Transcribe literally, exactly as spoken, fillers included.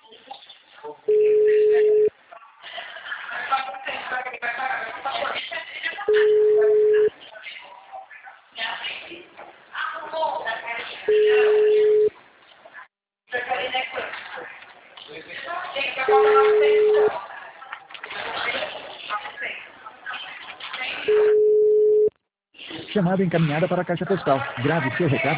Chamada encaminhada para a caixa postal. Grave seu recado.